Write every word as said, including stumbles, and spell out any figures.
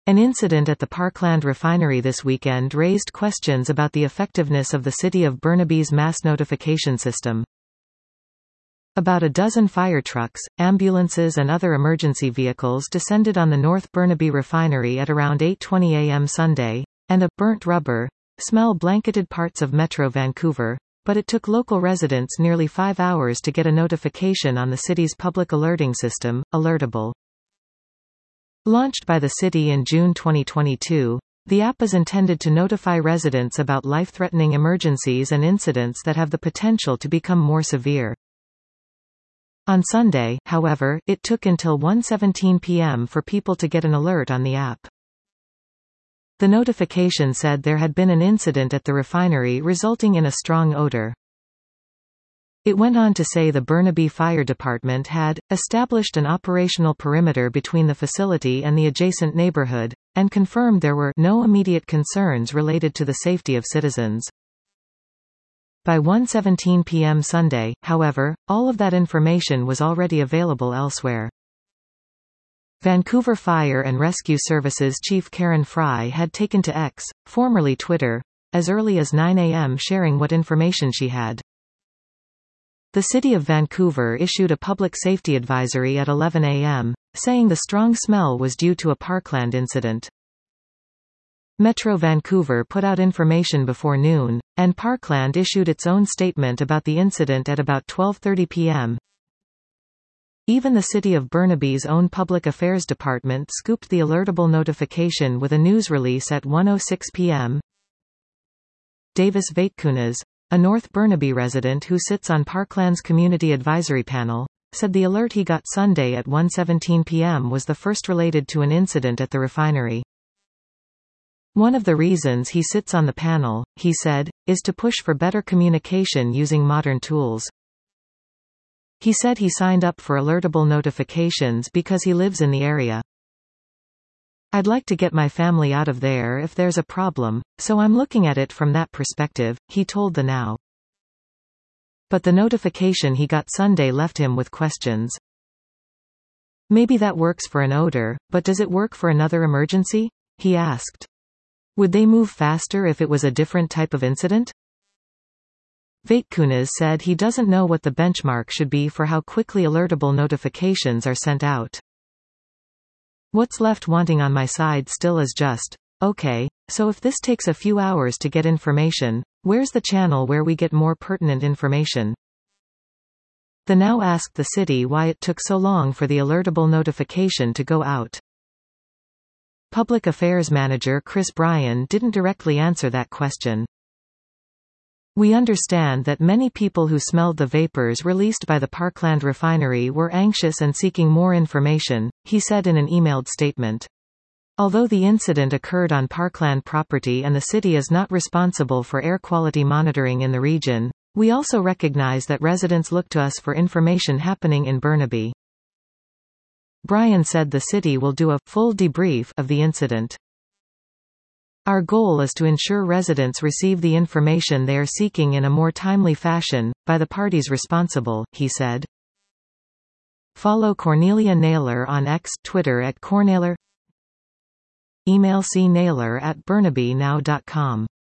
An incident at the Parkland refinery this weekend raised questions about the effectiveness of the City of Burnaby's mass notification system. About a dozen fire trucks, ambulances and other emergency vehicles descended on the North Burnaby refinery at around eight twenty a m Sunday, and a burnt rubber smell blanketed parts of Metro Vancouver, but it took local residents nearly five hours to get a notification on the city's public alerting system, Alertable. Launched by the city in June twenty twenty-two, the app is intended to notify residents about life-threatening emergencies and incidents that have the potential to become more severe. On Sunday, however, it took until one seventeen p m for people to get an alert on the app. The notification said there had been an incident at the refinery resulting in a strong odor. It went on to say the Burnaby Fire Department had established an operational perimeter between the facility and the adjacent neighborhood, and confirmed there were no immediate concerns related to the safety of citizens. By one seventeen p m Sunday, however, all of that information was already available elsewhere. Vancouver Fire and Rescue Services Chief Karen Fry had taken to X, formerly Twitter, as early as nine a m sharing what information she had. The City of Vancouver issued a public safety advisory at eleven a m, saying the strong smell was due to a Parkland incident. Metro Vancouver put out information before noon, and Parkland issued its own statement about the incident at about twelve thirty p m Even the City of Burnaby's own Public Affairs Department scooped the alertable notification with a news release at one oh six p m Davis Vaitkunas, a North Burnaby resident who sits on Parkland's Community Advisory Panel, said the alert he got Sunday at one seventeen p m was the first related to an incident at the refinery. One of the reasons he sits on the panel, he said, is to push for better communication using modern tools. He said he signed up for alertable notifications because he lives in the area. I'd like to get my family out of there if there's a problem, so I'm looking at it from that perspective, he told the Now. But the notification he got Sunday left him with questions. Maybe that works for an odor, but does it work for another emergency? He asked. Would they move faster if it was a different type of incident? Vaitkunas said he doesn't know what the benchmark should be for how quickly alertable notifications are sent out. What's left wanting on my side still is just, okay, so if this takes a few hours to get information, where's the channel where we get more pertinent information? The Now asked the city why it took so long for the alertable notification to go out. Public Affairs Manager Chris Bryan didn't directly answer that question. We understand that many people who smelled the vapors released by the Parkland refinery were anxious and seeking more information, he said in an emailed statement. Although the incident occurred on Parkland property and the city is not responsible for air quality monitoring in the region, we also recognize that residents look to us for information happening in Burnaby. Bryan said the city will do a full debrief of the incident. Our goal is to ensure residents receive the information they are seeking in a more timely fashion, by the parties responsible, he said. Follow Cornelia Naylor on X, Twitter at Cornaylor. Email c naylor at burnaby now dot com.